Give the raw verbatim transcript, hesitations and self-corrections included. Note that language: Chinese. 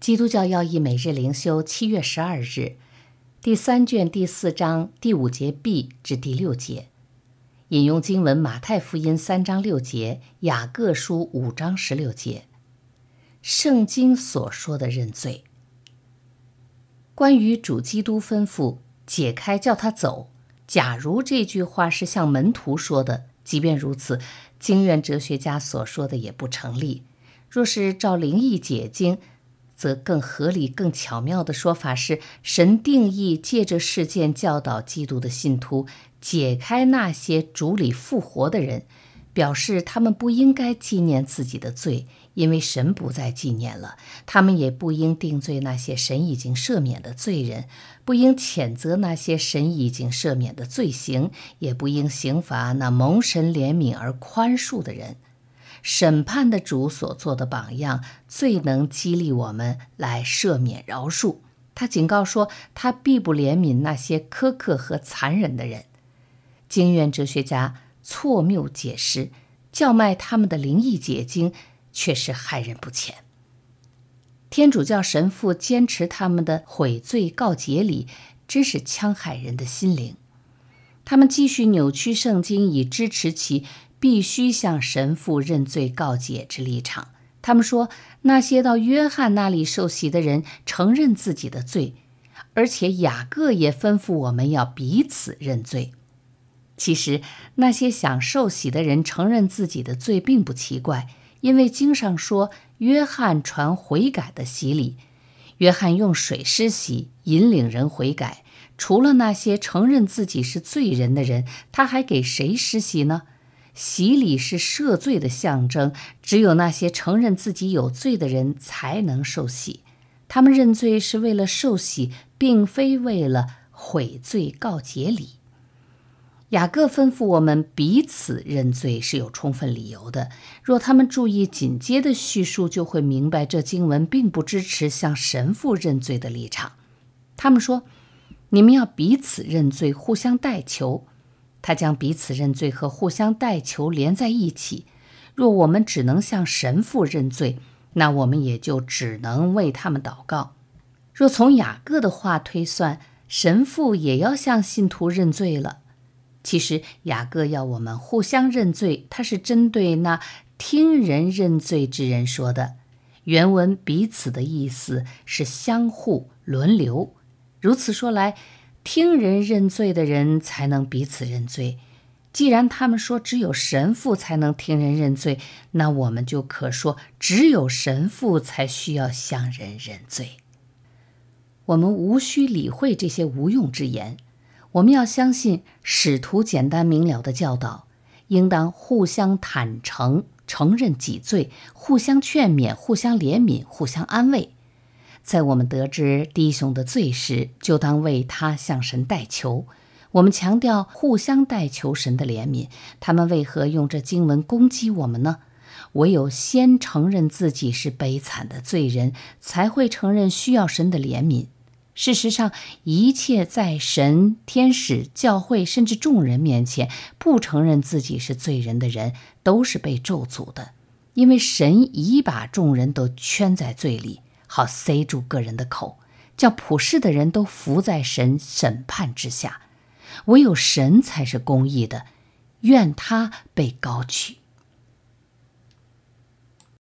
基督教要义每日灵修七月十二日，第三卷第四章第五节 B 至第六节，引用经文马太福音三章六节，雅各书五章十六节。圣经所说的认罪，关于主基督吩咐解开叫他走，假如这句话是向门徒说的，即便如此，经院哲学家所说的也不成立。若是照灵意解经，则更合理更巧妙的说法是，神定义借着事件教导基督的信徒，解开那些主里复活的人，表示他们不应该纪念自己的罪，因为神不再纪念了。他们也不应定罪那些神已经赦免的罪人，不应谴责那些神已经赦免的罪行，也不应刑罚那蒙神怜悯而宽恕的人。审判的主所做的榜样，最能激励我们来赦免饶恕。他警告说，他必不怜悯那些苛刻和残忍的人。经院哲学家错谬解释，叫卖他们的灵意解经，却是害人不浅。天主教神父坚持他们的悔罪告解理，真是戕害人的心灵。他们继续扭曲圣经，以支持其必须向神父认罪告解之立场。他们说，那些到约翰那里受洗的人承认自己的罪，而且雅各也吩咐我们要彼此认罪。其实那些想受洗的人承认自己的罪并不奇怪，因为经上说约翰传悔改的洗礼。约翰用水施洗，引领人悔改。除了那些承认自己是罪人的人，他还给谁施洗呢？洗礼是赦罪的象征，只有那些承认自己有罪的人才能受洗。他们认罪是为了受洗，并非为了悔罪告解礼。雅各吩咐我们彼此认罪是有充分理由的，若他们注意紧接的叙述，就会明白这经文并不支持向神父认罪的立场。他们说，你们要彼此认罪，互相代求。他将彼此认罪和互相代求连在一起。若我们只能向神父认罪，那我们也就只能为他们祷告。若从雅各的话推算，神父也要向信徒认罪了。其实雅各要我们互相认罪，他是针对那听人认罪之人说的。原文彼此的意思是相互轮流。如此说来，听人认罪的人才能彼此认罪。既然他们说只有神父才能听人认罪，那我们就可说只有神父才需要向人认罪。我们无需理会这些无用之言，我们要相信使徒简单明了的教导，应当互相坦诚，承认己罪，互相劝勉，互相怜悯，互相安慰。在我们得知弟兄的罪时，就当为他向神代求。我们强调互相代求神的怜悯，他们为何用这经文攻击我们呢？唯有先承认自己是悲惨的罪人，才会承认需要神的怜悯。事实上，一切在神、天使、教会甚至众人面前不承认自己是罪人的人，都是被咒诅的，因为神已把众人都圈在罪里，好塞住个人的口，叫普世的人都伏在神审判之下。唯有神才是公义的，愿他被高举。